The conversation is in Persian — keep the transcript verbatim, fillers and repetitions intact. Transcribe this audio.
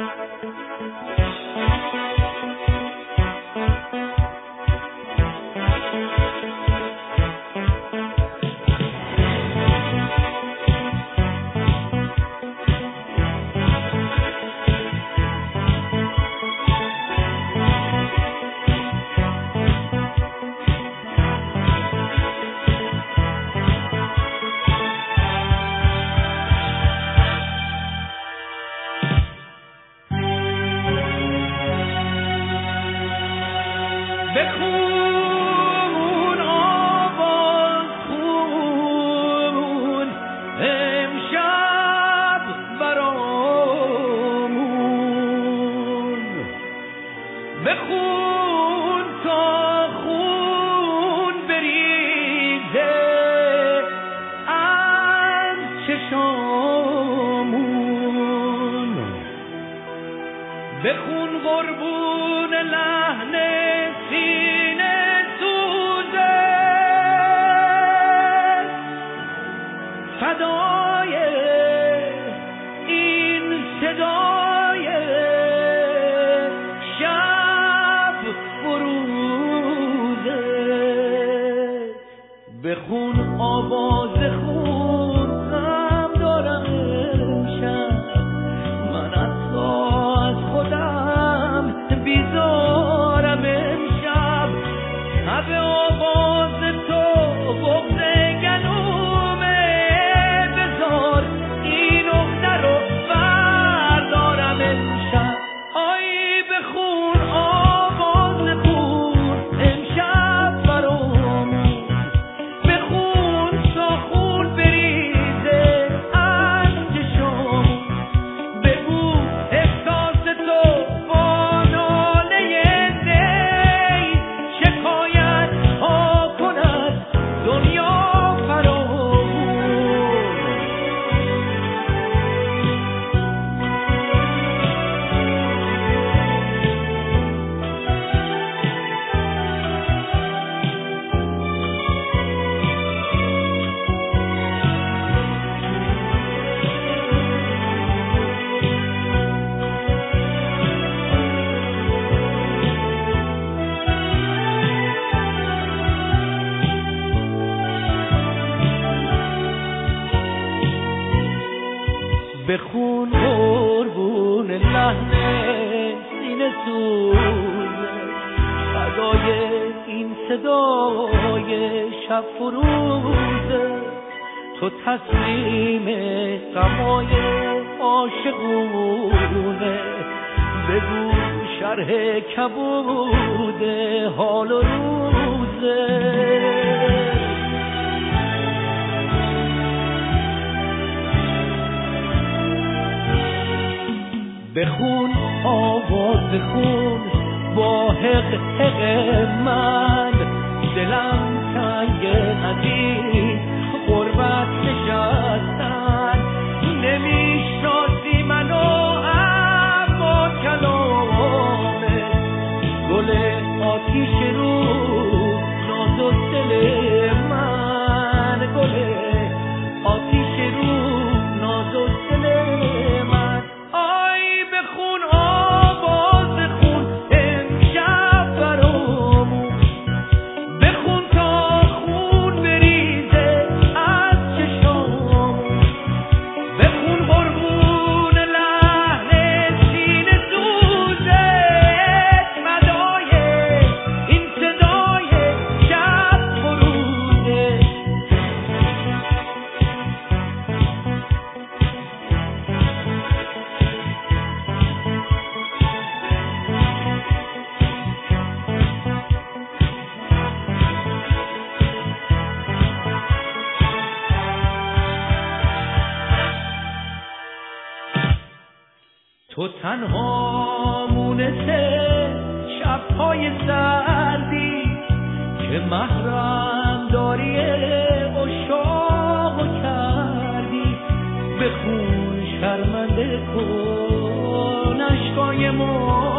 بخون آواز خون امشب برامون، بخون تا خون بریزه از چشامون، بخون قربون لحن سینه سوزه فدای این صدای شب فروزه، بخون آواز خون غم دارم امشب، من اصلا از خودم بیزارم امشب، تب آواز تو بغض گلومه، بذار این نقطه رو بردارم امشب. آی بخون آواز خون امشب برامون، بخون تا خون بریزه از چشامون، بگو احساس تو با ناله دی شکایت ها کند دنیا فرامون. بخون قربون لحن سینه سوزه فدای این صدای شب فروزه، تو تسلیم غمای عاشقونه، بگو شرح کبود حال و روزه. بخون آواز خون با حق حق من، دلم تنگ ندید غربت نشستن، نمیشناسی منو اما کلامه، گل آتیش رو ناز و دل من، گل آتیش رو ناز و دل من. بخون آواز خون امشب برامون، بخون تا خون بریزه از چشامون، بخون قربون لحن سینه سوزه فدای این صدای شب فروزه. تو تنها مونسه شب‌های سردی که محرم داری عشاق کردی، بخون شرمنده کن اشکای ما